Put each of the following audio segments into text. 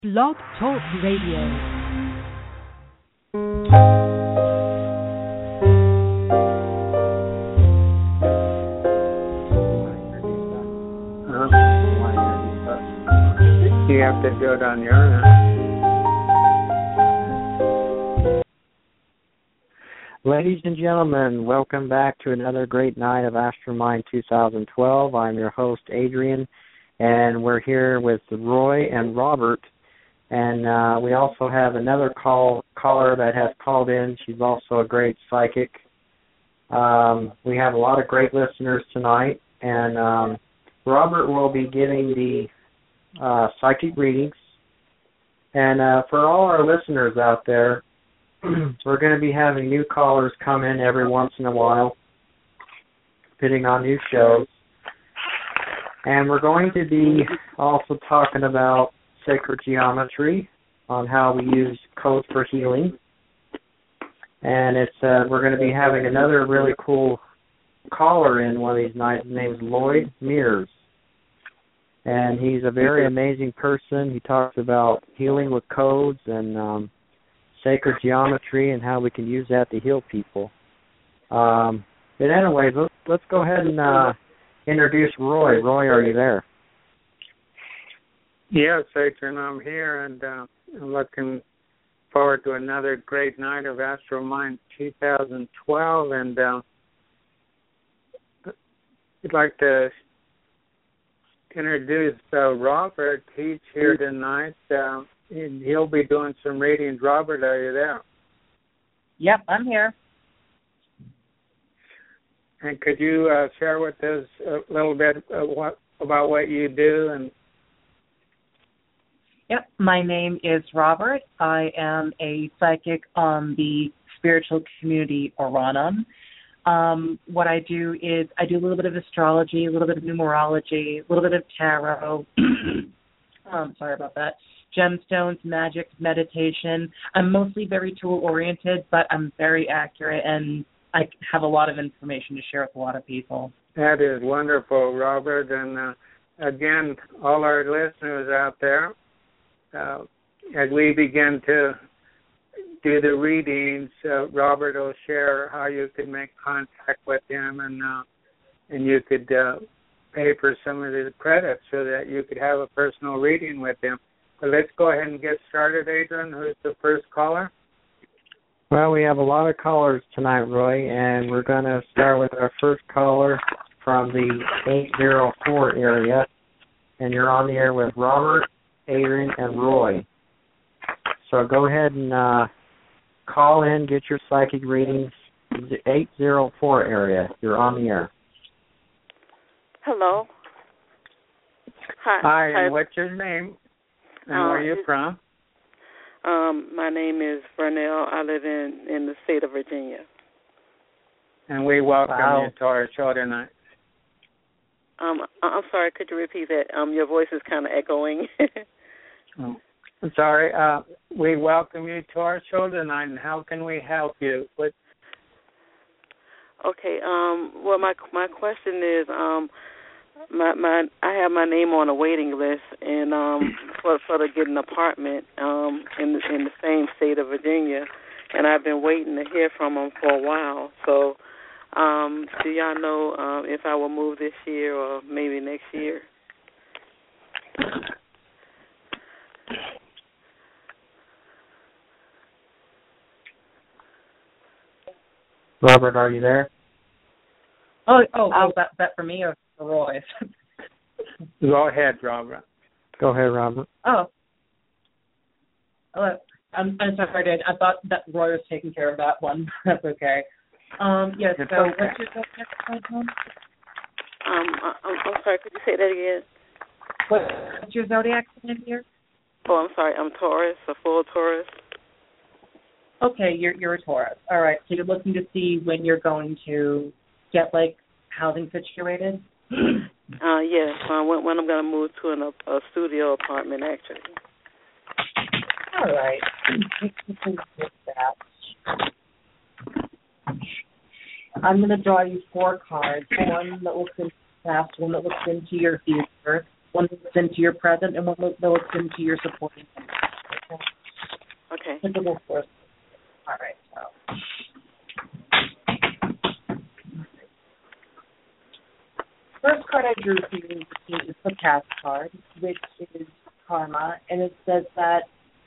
Blog Talk Radio. You have to do it on your own. Ladies and gentlemen, welcome back to another great night of Astromind 2012. I'm your host, Adrian, and we're here with Roy and Robert. And we also have another caller that has called in. She's also a great psychic. We have a lot of great listeners tonight, and Robert will be giving the psychic readings. And for all our listeners out there, we're going to be having new callers come in every once in a while, fitting on new shows. And we're going to be also talking about sacred geometry, on how we use codes for healing. And it's we're going to be having another really cool caller in one of these nights. His name is Lloyd Mears. And he's a very amazing person. He talks about healing with codes and sacred geometry and how we can use that to heal people. But anyways, let's go ahead and introduce Roy. Roy, are you there? Yes, Adrian, I'm here, and I'm looking forward to another great night of Astromind 2012. And I'd like to introduce Robert. He's here tonight. And he'll be doing some readings. Robert, are you there? Yep, I'm here. And could you share with us a little bit about what you do? And Yep, my name is Robert. I am a psychic on the spiritual community Orana. What I do is I do a little bit of astrology, a little bit of numerology, a little bit of tarot. Sorry about that. Gemstones, magic, meditation. I'm mostly very tool-oriented, but I'm very accurate, and I have a lot of information to share with a lot of people. That is wonderful, Robert. And again, all our listeners out there, as we begin to do the readings, Robert will share how you could make contact with him, and you could pay for some of the credits so that you could have a personal reading with him. But let's go ahead and get started, Adrian. Who's the first caller? Well, we have a lot of callers tonight, Roy, and we're going to start with our first caller from the 804 area. And you're on the air with Robert, Adrian, and Roy. So go ahead and call in, get your psychic readings. The 804 area. You're on the air. Hello. Hi, and what's your name? And where are you from? My name is Vernell. I live in the state of Virginia. And we welcome you to our show tonight. I'm sorry, could you repeat that? Your voice is kind of echoing. I'm sorry. We welcome you to our show tonight, and how can we help you? Okay. Well, my question is, I have my name on a waiting list, and for to get an apartment in the same state of Virginia, and I've been waiting to hear from them for a while. So, do y'all know if I will move this year or maybe next year? Robert, are you there? That for me or for Roy? Go ahead, Robert. Go ahead, Robert. I'm sorry, I thought that Roy was taking care of that one. That's okay. Yes. It's so, okay. what's your zodiac sign? I'm sorry. Could you say that again? What's your zodiac sign here? Oh, I'm sorry. I'm Taurus, a full Taurus. Okay, you're a Taurus. All right. So you're looking to see when you're going to get housing situated. Yes. When I'm going to move to a studio apartment, actually. All right. I'm going to draw you 4 cards. One that looks into the past, one that looks into your future, one that looks into your present, and one that looks into your supporting family. applicable for. All right, so. First card I drew for you is the Past card, which is Karma, and it says that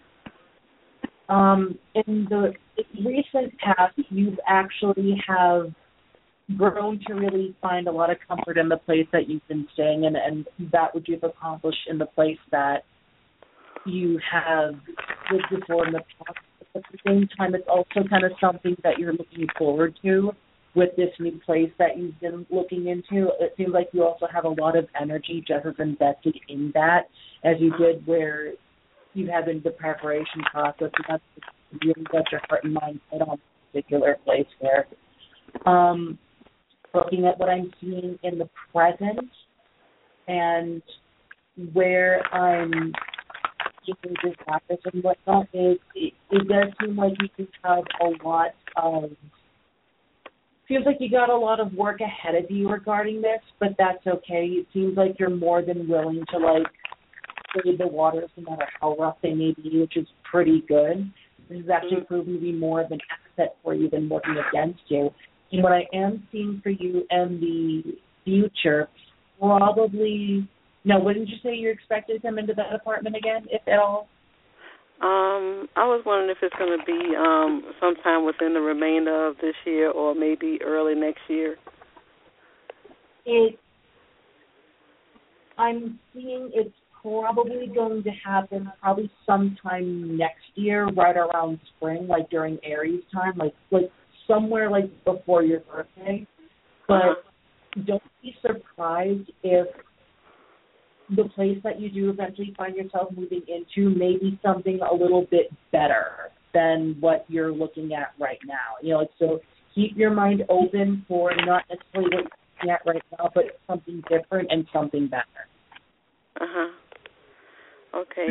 in the recent past, you've actually have grown to really find a lot of comfort in the place that you've been staying in, and that what you've accomplished in the place that you have lived before in the past. At the same time, it's also kind of something that you're looking forward to with this new place that you've been looking into. It seems like you also have a lot of energy just as invested in that as you did where you have in the preparation process. You really got your heart and mind set on a particular place there. Looking at what I'm seeing in the present and where I'm doing this practice and whatnot is it does seem like you can have a lot of feels like you got a lot of work ahead of you regarding this, but that's okay. It seems like you're more than willing to trade the waters no matter how rough they may be, which is pretty good. This is actually proven to be more of an asset for you than working against you. And what I am seeing for you in the future, probably, no, wouldn't you say you're expected to come into that apartment again, if at all? I was wondering if it's going to be sometime within the remainder of this year or maybe early next year. I'm seeing it's probably going to happen probably sometime next year, right around spring, like during Aries time, like somewhere like before your birthday. But don't be surprised if the place that you do eventually find yourself moving into may be something a little bit better than what you're looking at right now. So keep your mind open for not necessarily what you're looking at right now, but something different and something better. Okay.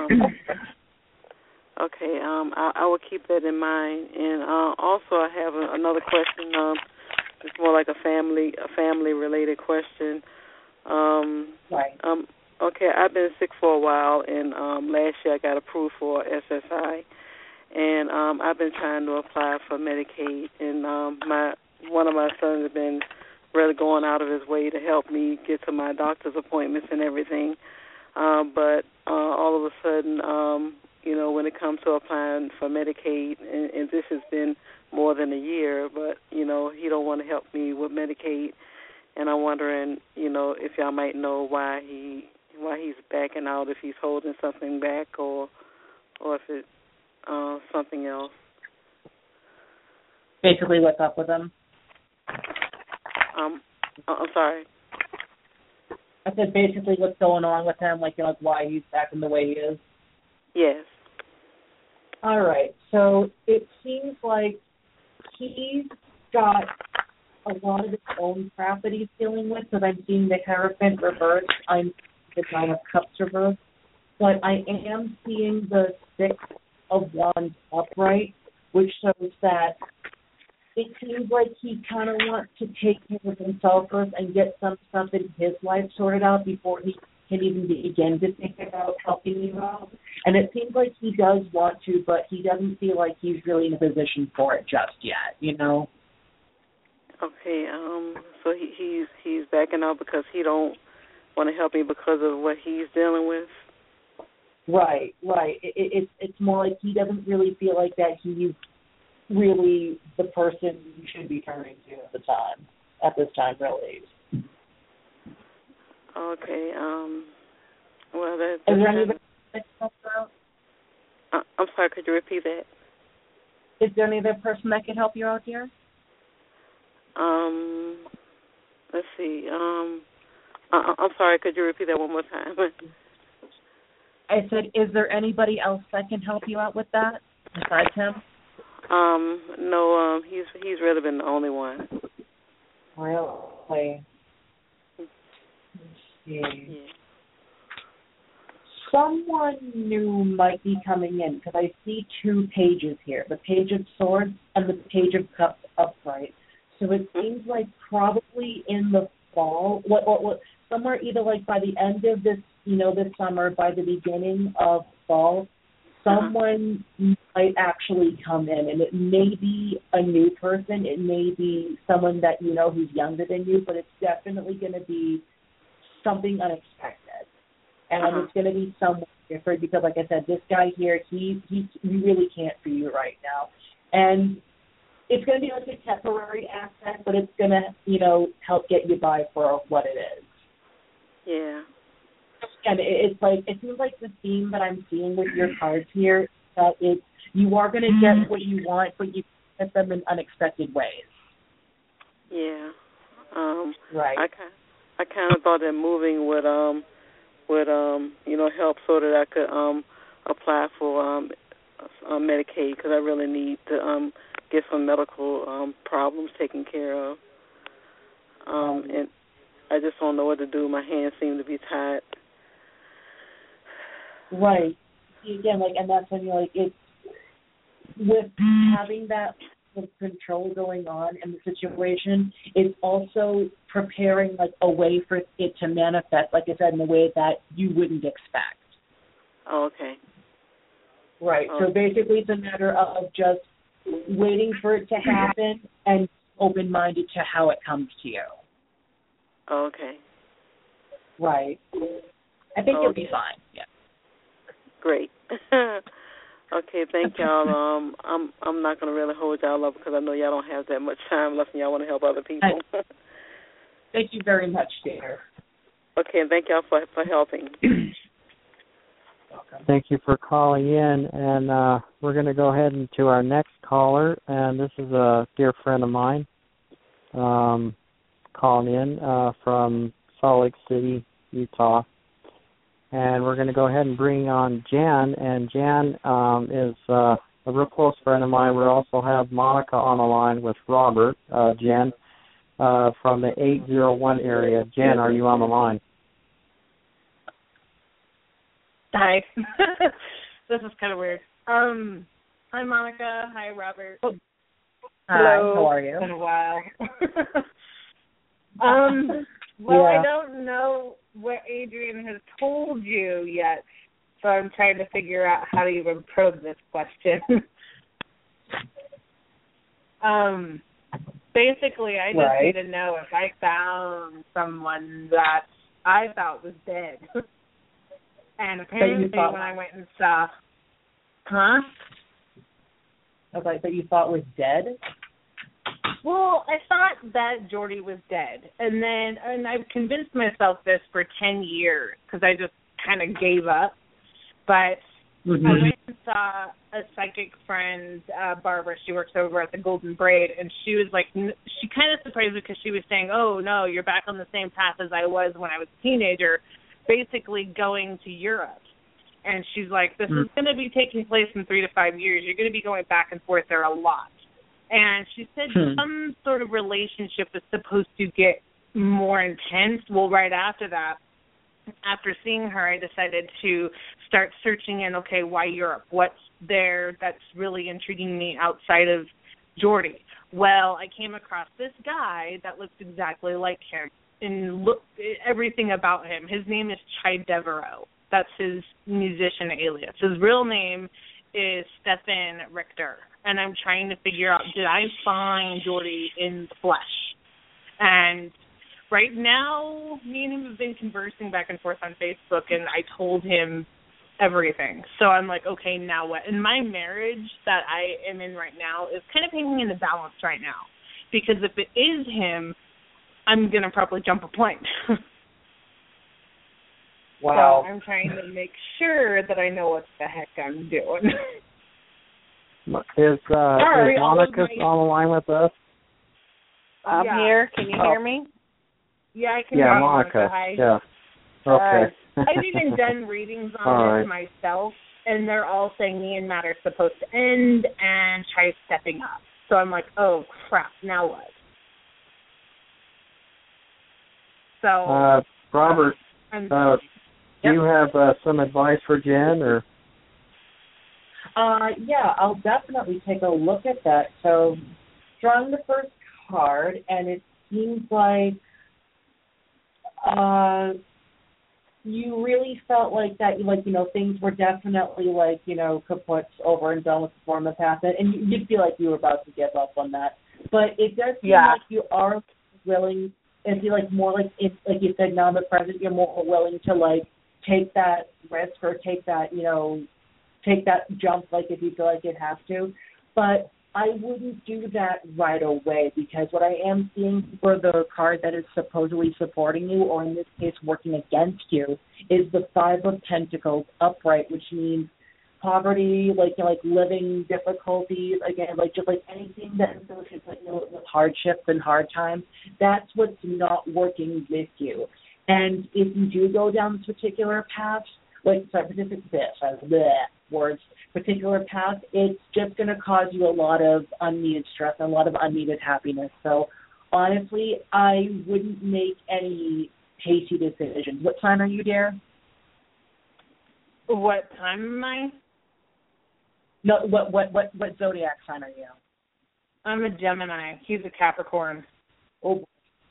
Okay. I will keep that in mind. And also, I have another question. It's more like a family related question. Right. Okay, I've been sick for a while, and last year I got approved for SSI, and I've been trying to apply for Medicaid, and one of my sons has been really going out of his way to help me get to my doctor's appointments and everything, but all of a sudden, when it comes to applying for Medicaid, and this has been more than a year, but, he don't want to help me with Medicaid. And I'm wondering, if y'all might know why he's backing out, if he's holding something back, or if it's something else. Basically, what's up with him? I'm sorry. I said basically what's going on with him, like why he's acting the way he is. Yes. All right. So it seems like he's got a lot of his own crap that he's dealing with, because I'm seeing the Hierophant reversed. I'm seeing the Nine of Cups reversed. But I am seeing the Six of Wands upright, which shows that it seems like he kind of wants to take care of himself first and get some stuff in his life sorted out before he can even begin to think about helping you out. And it seems like he does want to, but he doesn't feel like he's really in a position for it just yet, Okay, so he's backing out because he don't want to help me because of what he's dealing with? Right. It's more like he doesn't really feel like that he's really the person you should be turning to at this time, really. Okay, well, that's... Is there any other person that can help you out? I'm sorry, could you repeat that? Is there any other person that can help you out here? Let's see. I'm sorry, could you repeat that one more time? I said, is there anybody else that can help you out with that besides him? No, he's really been the only one. Really? Yeah. Someone new might be coming in, because I see two pages here, the Page of Swords and the Page of Cups upright. So it seems like probably in the fall, somewhere either like by the end of this, this summer, by the beginning of fall, someone might actually come in, and it may be a new person. It may be someone that you know who's younger than you, but it's definitely going to be something unexpected. And it's going to be someone different because, like I said, this guy here, we really can't for you right now. And it's going to be like a temporary aspect, but it's going to, help get you by for what it is. Yeah. And it seems like the theme that I'm seeing with your cards here, that you are going to get what you want, but you get them in unexpected ways. Yeah. Right. I kind of thought that moving would help so that I could apply for Medicaid, because I really need to get some medical problems taken care of. And I just don't know what to do. My hands seem to be tied. Right. Again, and that's when you're it's with having that control going on in the situation, it's also preparing a way for it to manifest, like I said, in a way that you wouldn't expect. Oh, okay. Right. So basically it's a matter of just waiting for it to happen and open-minded to how it comes to you. Oh, okay. Right. I think you'll be fine. Yeah. Great. Okay, thank y'all. I'm not going to really hold y'all up because I know y'all don't have that much time left and y'all want to help other people. Thank you very much, dear. Okay, and thank y'all for helping. Thank you for calling in, and we're going to go ahead into our next caller, and this is a dear friend of mine calling in from Salt Lake City, Utah. And we're going to go ahead and bring on Jan, and Jan is a real close friend of mine. We also have Monica on the line with Robert, Jan, from the 801 area. Jan, are you on the line? Hi. This is kind of weird. Hi, Monica. Hi, Robert. Hi, hello. How are you? It's been a while. Well, yeah. I don't know what Adrian has told you yet, so I'm trying to figure out how to even probe this question. Basically, I just need to know if I found someone that I thought was dead. And apparently when I went and saw... Huh? I was like, that you thought was dead? Well, I thought that Jordy was dead. And I've convinced myself this for 10 years because I just kind of gave up. But I went and saw a psychic friend, Barbara. She works over at the Golden Braid, and she was like, she kind of surprised me because she was saying, oh, no, you're back on the same path as I was when I was a teenager, basically going to Europe. And she's like, this is going to be taking place in 3 to 5 years. You're going to be going back and forth there a lot. And she said some sort of relationship is supposed to get more intense. Well, right after that, after seeing her, I decided to start searching in, okay, why Europe? What's there that's really intriguing me outside of Jordy? Well, I came across this guy that looks exactly like him. And look, everything about him. His name is Chai Devereaux. That's his musician alias. His real name is Stefan Richter. And I'm trying to figure out, did I find Jordy in the flesh? And right now, me and him have been conversing back and forth on Facebook, and I told him everything. So I'm like, okay, now what? And my marriage that I am in right now is kind of hanging in the balance right now. Because if it is him, I'm going to probably jump a plane. Wow. So I'm trying to make sure that I know what the heck I'm doing. Is Monica on the line with us? I'm here. Can you hear me? Yeah, I can hear Monica. Hi. Yeah. Okay. I've even done readings on this myself, and they're all saying me and Matt are supposed to end and try stepping up. So I'm like, oh, crap, now what? So, Robert, do you have some advice for Jen, or? Yeah, I'll definitely take a look at that. So, drawing the first card, and it seems like you really felt like that, things were definitely kaput, over and done with the form of past, and you'd feel like you were about to give up on that. But it does seem like you are willing, and feel like more if, like you said, now in the present, you're more willing to take that risk or take that jump, if you feel like it has to. But I wouldn't do that right away, because what I am seeing for the card that is supposedly supporting you, or in this case working against you, is the Five of Pentacles upright, which means poverty, living difficulties, again, just anything that associates with hardships and hard times. That's what's not working with you. And if you do go down this particular path, particular path, it's just going to cause you a lot of unneeded stress and a lot of unneeded happiness. So honestly, I wouldn't make any hasty decisions. What sign are you, dear? What time am I? No, what zodiac sign are you? I'm a Gemini. He's a Capricorn. Oh.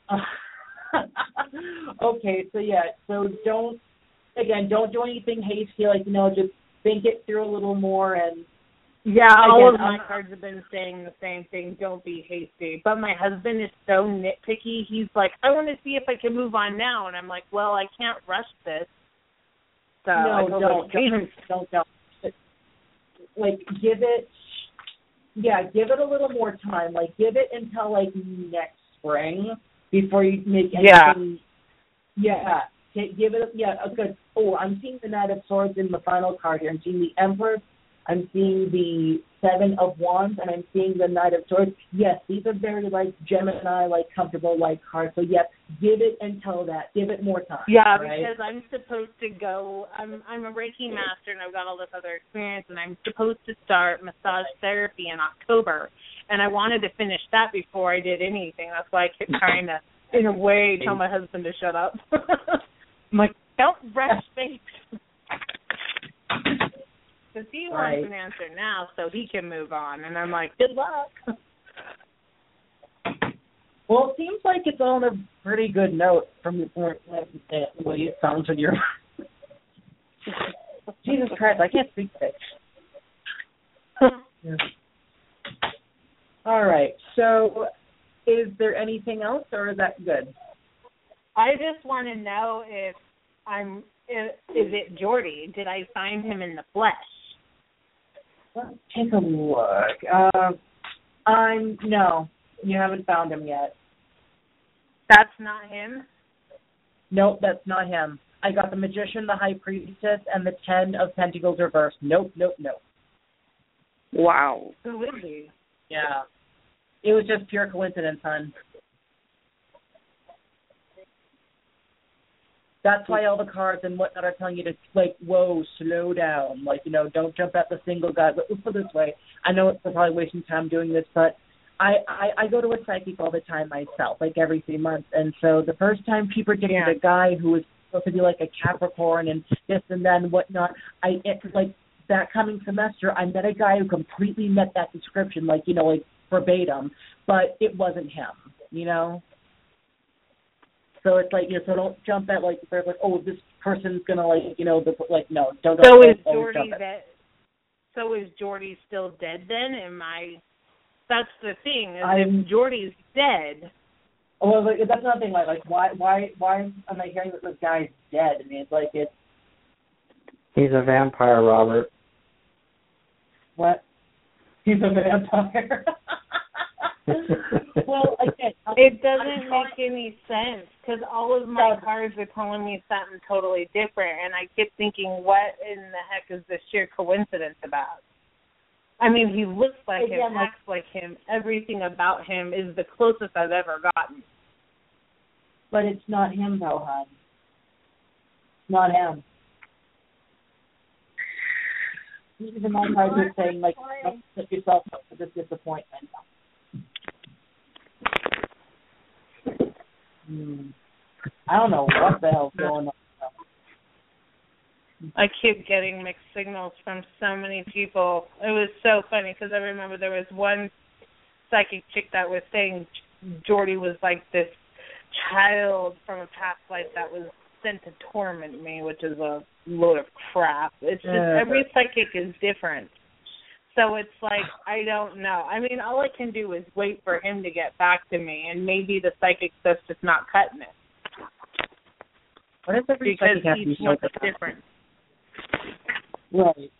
Okay, so don't do anything hasty. Just think it through a little more. And all of my cards have been saying the same thing. Don't be hasty. But my husband is so nitpicky. He's like, I want to see if I can move on now, and I'm like, well, I can't rush this. So no, don't. Give it a little more time. Give it until next spring before you make anything. Give it. Good. Oh, I'm seeing the Knight of Swords in the final card here. I'm seeing the Emperor. I'm seeing the Seven of Wands, and I'm seeing the Knight of Swords. Yes, these are very Gemini, comfortable cards. So yes, give it until that. Give it more time. Yeah, right? Because I'm supposed to go. I'm a Reiki master, and I've got all this other experience, and I'm supposed to start massage therapy in October, and I wanted to finish that before I did anything. That's why I kept trying to, in a way, tell my husband to shut up. I'm like, don't rush things. Because he wants an answer now so he can move on. And I'm like, good luck. Well, it seems like it's on a pretty good note from the way it sounds when you're... Jesus Christ, I can't speak today. Yeah. All right. So is there anything else, or is that good? I just want to know if is it Jordy? Did I find him in the flesh? Let's take a look. No, you haven't found him yet. That's not him? Nope, that's not him. I got the Magician, the High Priestess, and the 10 of Pentacles reversed. Nope. Wow. Who is he? Yeah. It was just pure coincidence, hon. That's why all the cards and whatnot are telling you to, whoa, slow down. Don't jump at the single guy. But let's put it this way. I know we're probably wasting time doing this, but I go to a psychic all the time myself, every 3 months. And so the first time she predicted a guy who was supposed to be a Capricorn and this and that and whatnot, that coming semester, I met a guy who completely met that description, verbatim, but it wasn't him, So it's so don't jump at this person's gonna no, don't. So is Jordy So is Jordy still dead then? That's the thing. If Jordy's dead. Well, that's another thing. Why am I hearing that this guy's dead? I mean, it's. He's a vampire, Robert. What? He's a vampire. Well, again, it doesn't make any sense because all of my cards are telling me something totally different, and I keep thinking, what in the heck is this sheer coincidence about? I mean, he looks like him, acts like him. Everything about him is the closest I've ever gotten. But it's not him, though, hon. Not him. Even my cards are saying, don't set yourself up for this disappointment. I don't know what the hell's going on. I keep getting mixed signals from so many people. It was so funny because I remember there was one psychic chick that was saying Jordy was like this child from a past life that was sent to torment me, which is a load of crap. It's just every psychic is different. So it's like, I don't know. I mean, all I can do is wait for him to get back to me, and maybe the psychic stuff's just not cutting it. What if every because psychic each one's different. Right.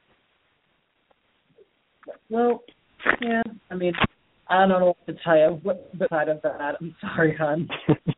Well, yeah, I mean, I don't know what to tell you. What side of that? I'm sorry, hon.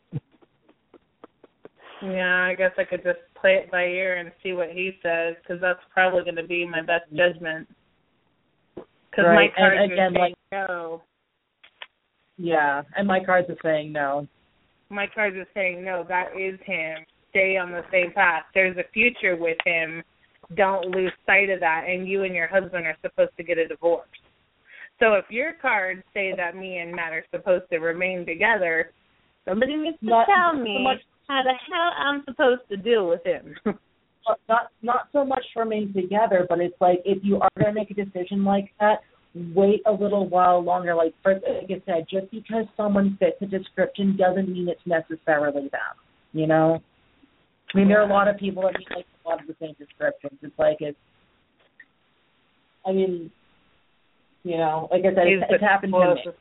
Yeah, I guess I could just play it by ear and see what he says, because that's probably going to be my best judgment. Because my cards are saying no. Yeah, and my cards are saying no. My cards are saying no, that is him. Stay on the same path. There's a future with him. Don't lose sight of that, and you and your husband are supposed to get a divorce. So if your cards say that me and Matt are supposed to remain together, somebody needs to tell me how the hell I'm supposed to deal with him. Not so much remain together, but it's like if you are going to make a decision like that, wait a little while longer. Like I said, just because someone fits a description doesn't mean it's necessarily them. You know? I mean, there are a lot of people that meet like a lot of the same descriptions. It's like I mean, you know, like I said, it's happened to me.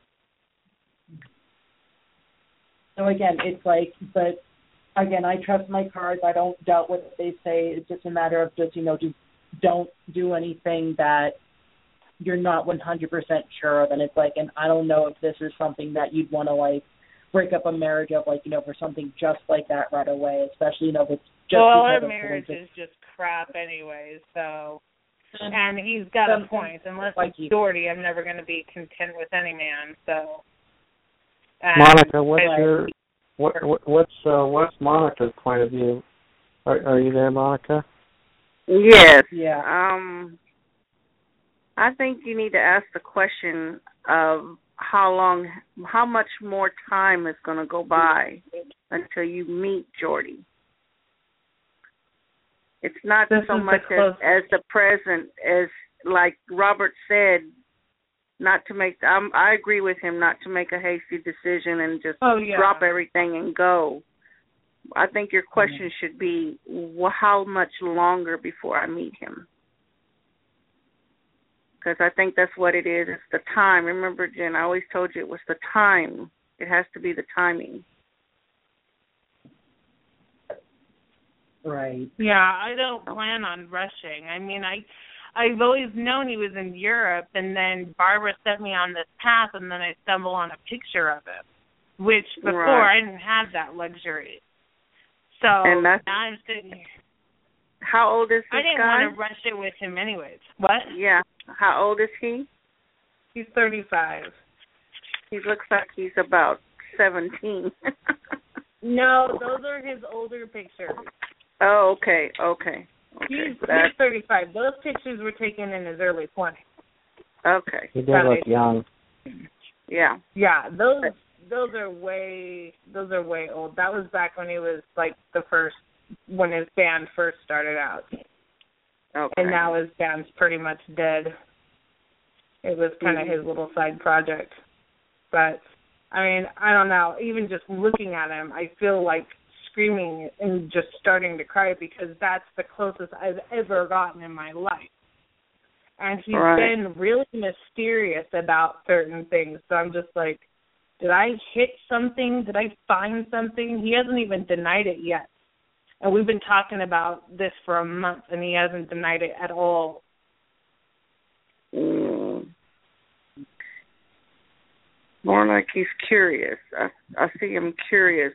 So again, it's like, but again, I trust my cards. I don't doubt what they say. It's just a matter of just, you know, just don't do anything that you're not 100% sure of. And it's like, and I don't know if this is something that you'd want to like break up a marriage of, like, you know, for something just like that right away, especially, you know, if it's just our marriage is just crap anyways, so, and he's got a point. Unless it's Jordy, I'm never going to be content with any man, so. Monica, what's Monica's point of view? Are you there, Monica? Yes. Yeah. I think you need to ask the question of how much more time is going to go by until you meet Jordy. It's not so much as the present, as like Robert said, not to make, I agree with him, not to make a hasty decision and just drop everything and go. I think your question should be, how much longer before I meet him? Because I think that's what it is. It's the time. Remember, Jen, I always told you it was the time. It has to be the timing. Right. Yeah, I don't plan on rushing. I mean, I've always known he was in Europe, and then Barbara sent me on this path, and then I stumbled on a picture of him, which before I didn't have that luxury. So and now I'm sitting here. How old is this guy? I didn't want to rush it with him anyways. What? Yeah. How old is he? He's 35. He looks like he's about 17. No, those are his older pictures. Oh, okay. He's 35. Those pictures were taken in his early 20s. Okay. He did look young. Yeah. Yeah, those are way old. That was back when he was like when his band first started out. Okay. And now his band's pretty much dead. It was kind of his little side project. But, I mean, I don't know. Even just looking at him, I feel like screaming and just starting to cry because that's the closest I've ever gotten in my life. And he's been really mysterious about certain things. So I'm just like, did I hit something? Did I find something? He hasn't even denied it yet. And we've been talking about this for a month, and he hasn't denied it at all. More like he's curious. I see him curious.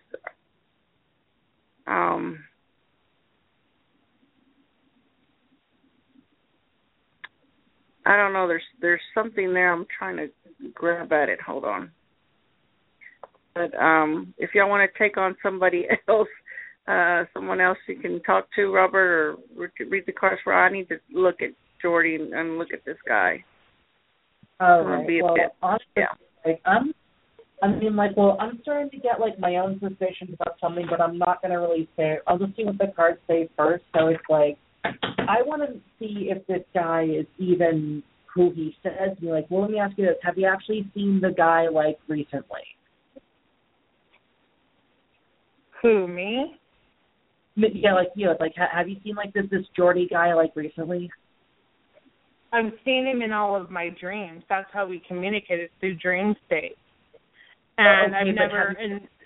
I don't know. There's something there. I'm trying to grab at it. Hold on. But if y'all want to take on somebody else, someone else you can talk to, Robert, or read the cards for. I need to look at Jordy and look at this guy. Oh, right. Well, honestly, like, I'm starting to get like my own suspicions about something, but I'm not going to really say. I'll just see what the cards say first. So it's like, I want to see if this guy is even who he says. Be like, well, let me ask you this: have you actually seen the guy like recently? Who, me? have you seen like this Jordy guy like recently? I've seen him in all of my dreams. That's how we communicated, through dream states. And I've never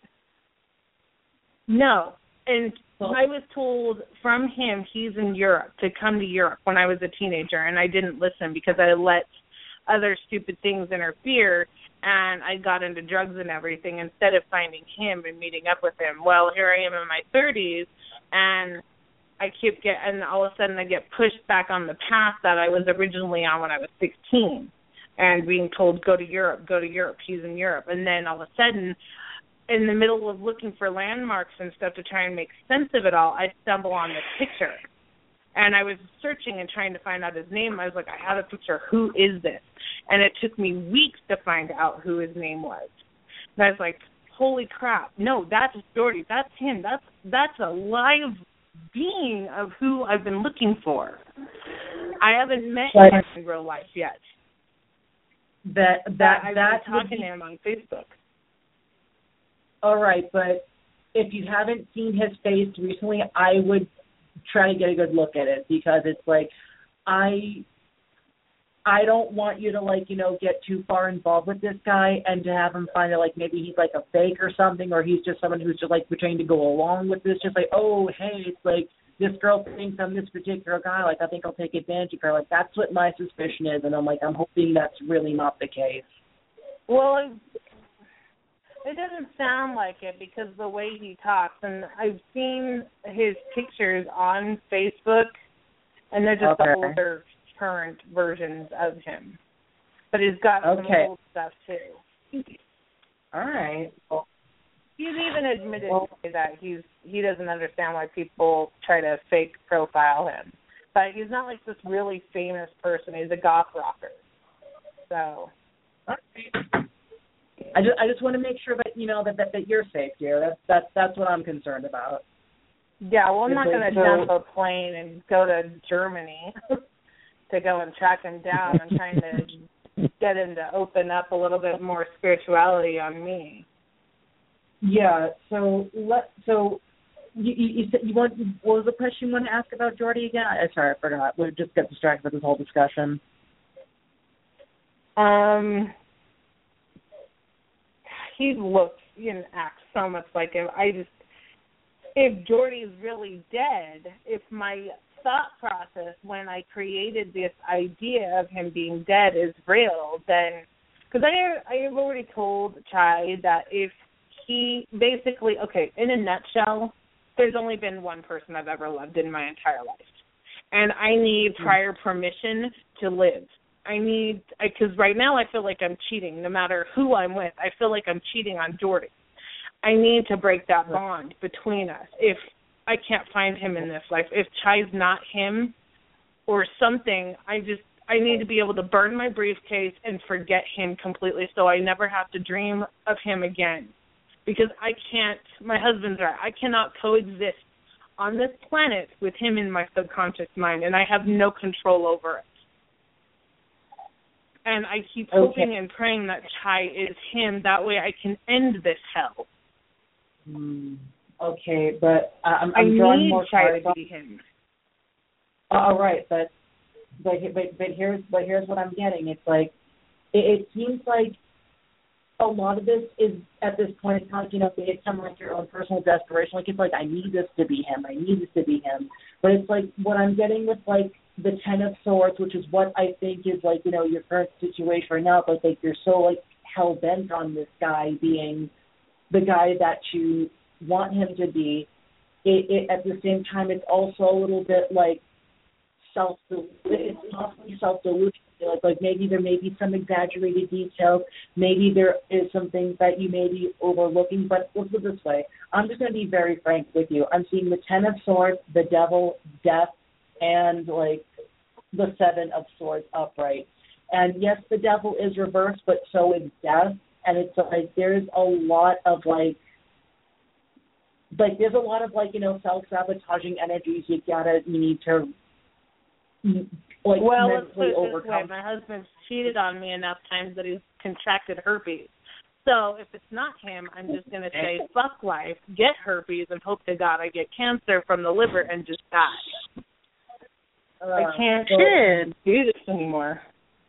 no. And I was told from him he's in Europe, to come to Europe when I was a teenager, and I didn't listen because I let other stupid things interfere, and I got into drugs and everything instead of finding him and meeting up with him. Well, here I am in my 30s, and and all of a sudden I get pushed back on the path that I was originally on when I was 16, and being told, go to Europe, he's in Europe. And then all of a sudden, in the middle of looking for landmarks and stuff to try and make sense of it all, I stumble on this picture. And I was searching and trying to find out his name. I was like, I have a picture. Who is this? And it took me weeks to find out who his name was. And I was like, holy crap. No, that's Jordy. That's him. That's a live being of who I've been looking for. I haven't met him in real life yet. I've been talking to him on Facebook. All right, but if you haven't seen his face recently, I would try to get a good look at it, because it's like I don't want you to get too far involved with this guy and to have him find out maybe he's a fake or something, or he's just someone who's just pretending to go along with this, just oh hey, it's this girl thinks I'm this particular guy, I think I'll take advantage of her. That's what my suspicion is, and I'm hoping that's really not the case. Well, it doesn't sound like it, because the way he talks, and I've seen his pictures on Facebook, and they're just older, current versions of him. But he's got some old stuff too. All right. Well, he's even admitted that he doesn't understand why people try to fake profile him. But he's not this really famous person. He's a goth rocker. So. I just want to make sure that that you're safe, dear. That's what I'm concerned about. Yeah, well, I'm not going to jump a plane and go to Germany to go and track him down. I'm trying to get him to open up a little bit more spirituality on me. Yeah. So you said you want. What was the question you want to ask about Jordy again? Sorry, I forgot. We just got distracted with this whole discussion. He looks and acts so much like him. If Jordy's really dead, if my thought process when I created this idea of him being dead is real, then, because I have already told Chai that if he basically, in a nutshell, there's only been one person I've ever loved in my entire life. And I need prior permission to live. Because right now I feel like I'm cheating. No matter who I'm with, I feel like I'm cheating on Jordy. I need to break that bond between us. If I can't find him in this life, if Chai's not him or something, I need to be able to burn my briefcase and forget him completely, so I never have to dream of him again. Because I can't, my husband's right, I cannot coexist on this planet with him in my subconscious mind, and I have no control over it. And I keep hoping and praying that Chai is him. That way I can end this hell. Okay, but I'm drawing need more Chai to be him. All right, but here's what I'm getting. It's it seems like a lot of this is at this point it's not it's some your own personal desperation. It's I need this to be him. I need this to be him. But it's what I'm getting with the Ten of Swords, which is what I think is your current situation right now. But you're so hell bent on this guy being the guy that you want him to be. It at the same time, it's also a little bit it's possibly self-delusion. Maybe there may be some exaggerated details. Maybe there is some things that you may be overlooking. But let's put it this way. I'm just going to be very frank with you. I'm seeing the Ten of Swords, the Devil, Death, and the Seven of Swords upright. And yes, the Devil is reversed, but so is Death. And it's there's a lot of there's a lot of self-sabotaging energies you need to let's put it this way. My husband's cheated on me enough times that he's contracted herpes. So if it's not him, I'm just going to say, fuck life, get herpes, and hope to God I get cancer from the liver and just die. I can't do this anymore.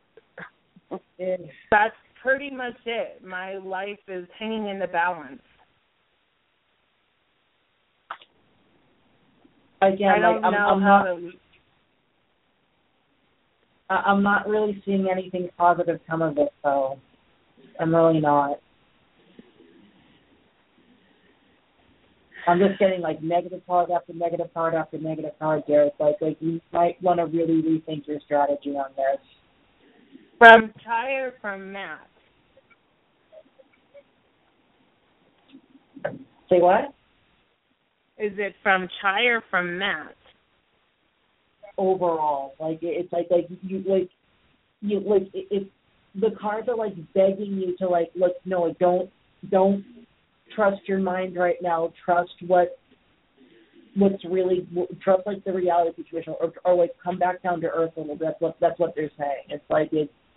That's pretty much it. My life is hanging in the balance. Again, I don't know I'm not really seeing anything positive come of it, so I'm really not. I'm just getting like negative card after negative card after negative card there. It's like you might want to really rethink your strategy on this. From Ty or from Matt? Say what? Is it from Ty or from Matt? Overall, like it's like if the cards are like begging you to like, look, no, don't trust your mind right now. Trust what's really, trust like the reality situation, or like come back down to earth a little bit. That's what they're saying. It's like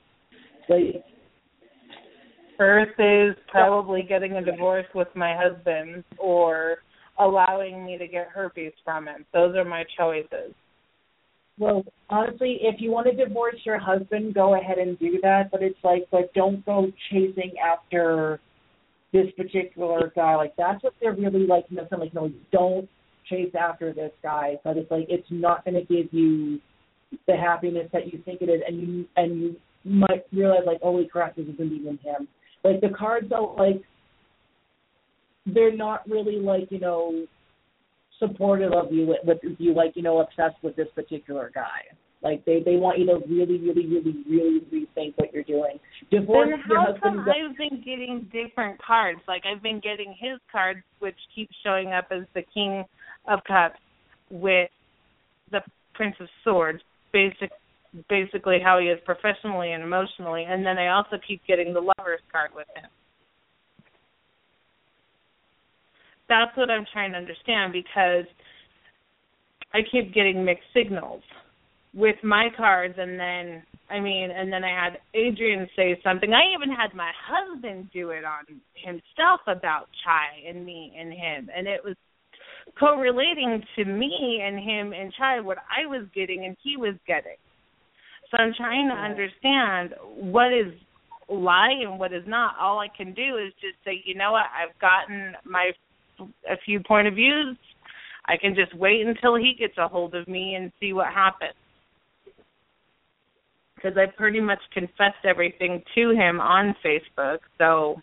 Earth is probably getting a divorce with my husband or allowing me to get herpes from him. Those are my choices. Well, honestly, if you want to divorce your husband, go ahead and do that. But it's like, but don't go chasing after this particular guy. Like that's what they're really like. Like, no, don't chase after this guy. But it's like it's not going to give you the happiness that you think it is, and you might realize like, holy crap, this isn't even him. Like the cards don't like. They're not really like, supportive of you with you, like, obsessed with this particular guy. Like they want you to really, really, really, really rethink what you're doing. Divorce then your how husband. come I've been getting different cards? Like I've been getting his cards, which keeps showing up as the King of Cups with the Prince of Swords, basically how he is professionally and emotionally, and then I also keep getting the Lover's card with him. That's what I'm trying to understand, because I keep getting mixed signals with my cards, and then I had Adrian say something. I even had my husband do it on himself about Chai and me and him, and it was correlating to me and him and Chai what I was getting and he was getting. So I'm trying to understand what is lie and what is not. All I can do is just say, you know what, I've gotten a few point of views. I can just wait until he gets a hold of me and see what happens. Because I pretty much confessed everything to him on Facebook. So,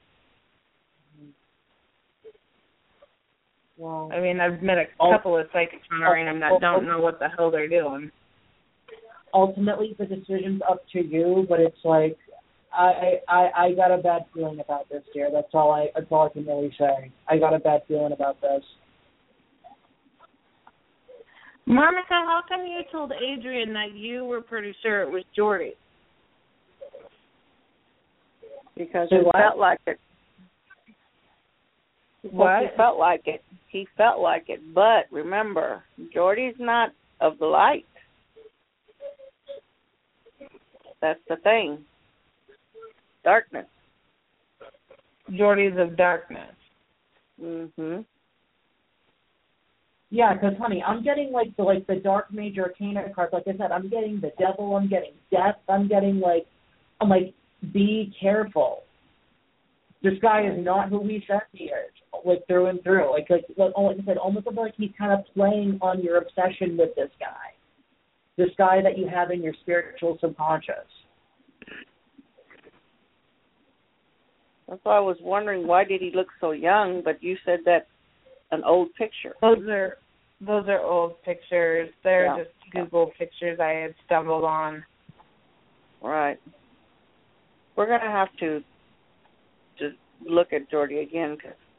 well, I've met a couple of psychics on Random that don't know what the hell they're doing. Ultimately, the decision's up to you, but it's like I got a bad feeling about this, dear. That's all I can really say. I got a bad feeling about this. Monica, how come you told Adrian that you were pretty sure it was Jordy? Because he felt like it. What? He felt like it. He felt like it. But remember, Jordy's not of the light. That's the thing. Darkness. Jordy's of darkness. Mhm. Yeah, because honey, I'm getting like the Dark Major Arcana cards. Like I said, I'm getting the Devil. I'm getting Death. I'm like, be careful. This guy is not who he says he is, like through and through. Like I said, almost like he's kind of playing on your obsession with this guy that you have in your spiritual subconscious. That's why I was wondering, why did he look so young? But you said that's an old picture. Those are old pictures. They're just Google pictures I had stumbled on. Right. We're going to have to just look at Jordy again.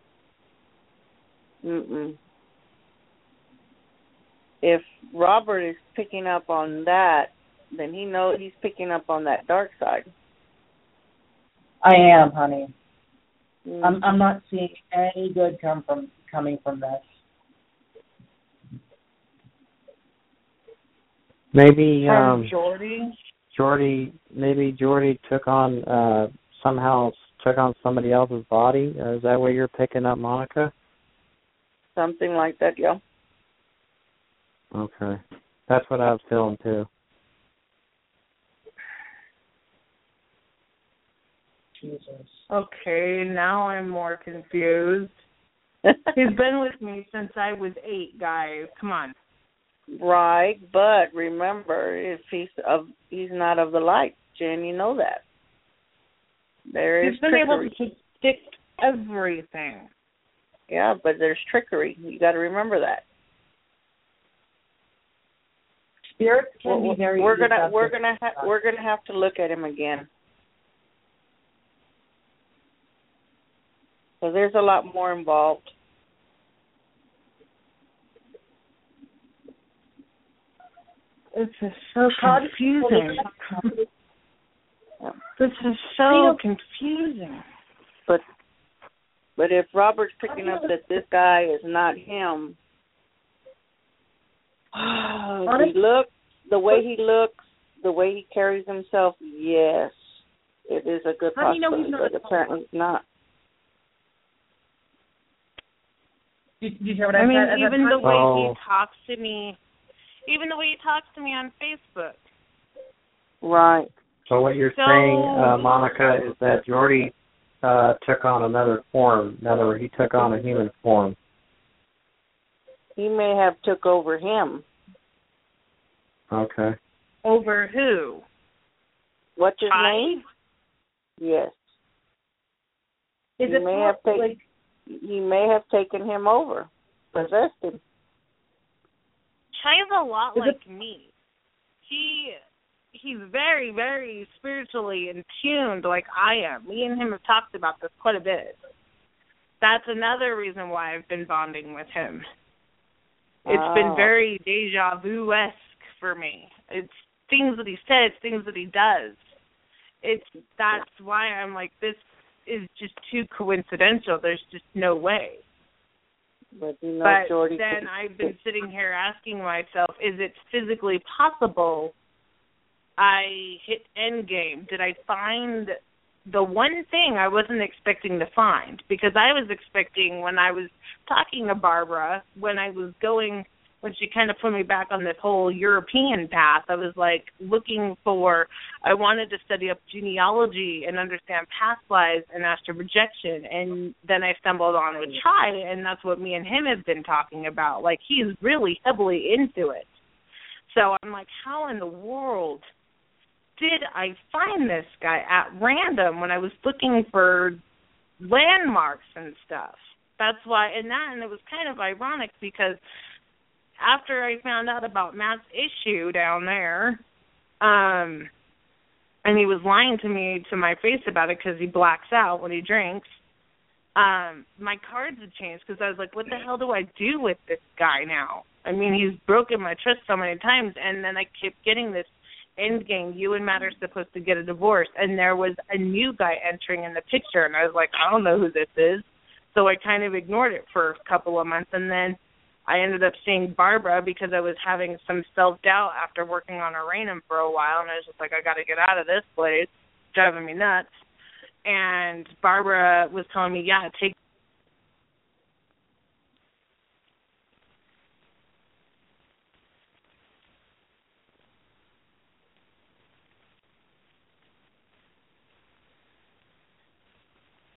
If Robert is picking up on that, then he knows he's picking up on that dark side. I am, honey. I'm not seeing any good coming from this. Maybe Jordy? Jordy took on somehow took on somebody else's body. Is that what you're picking up, Monica? Something like that, yeah. Okay. That's what I was feeling, too. Jesus. Okay, now I'm more confused. He's been with me since I was 8, guys. Come on. Right, but remember, if he's not of the light, Jen, you know that. There is He's been trickery. able to predict everything. Yeah, but there's trickery. You got to remember that. Spirits can be very. We're gonna have to look at him again. So there's a lot more involved. This is so confusing. This is so confusing. But if Robert's picking up that this guy is not him, the way he looks, the way he carries himself, yes, it is a good possibility, but apparently he's not. Did you hear what I said? I mean, even the way he talks to me, on Facebook. Right. So what you're saying, Monica, is that Jordy took on another form. In other words, he took on a human form. He may have took over him. Okay. Over who? What's his name? Yes. He may have taken him over, possessed him. Chai's a lot like me. He's very, very spiritually in tuned like I am. Me and him have talked about this quite a bit. That's another reason why I've been bonding with him. It's been very deja vu-esque for me. It's things that he says, things that he does. That's why I'm like, this is just too coincidental. There's just no way. But Jordy, then I've been sitting here asking myself, is it physically possible I hit endgame? Did I find the one thing I wasn't expecting to find? Because I was expecting, when I was talking to Barbara, when she kind of put me back on this whole European path, I was like I wanted to study up genealogy and understand past lives and astral projection, and then I stumbled on with Chai, and that's what me and him have been talking about. Like, he's really heavily into it. So I'm like, how in the world did I find this guy at random when I was looking for landmarks and stuff? That's why, and it was kind of ironic because after I found out about Matt's issue down there, and he was lying to me to my face about it because he blacks out when he drinks, my cards had changed because I was like, what the hell do I do with this guy now? I mean, he's broken my trust so many times, and then I kept getting this end game. You and Matt are supposed to get a divorce, and there was a new guy entering in the picture, and I was like, I don't know who this is. So I kind of ignored it for a couple of months, and then I ended up seeing Barbara because I was having some self-doubt after working on Uranum for a while, and I was just like, I got to get out of this place. It's driving me nuts. And Barbara was telling me, yeah, it takes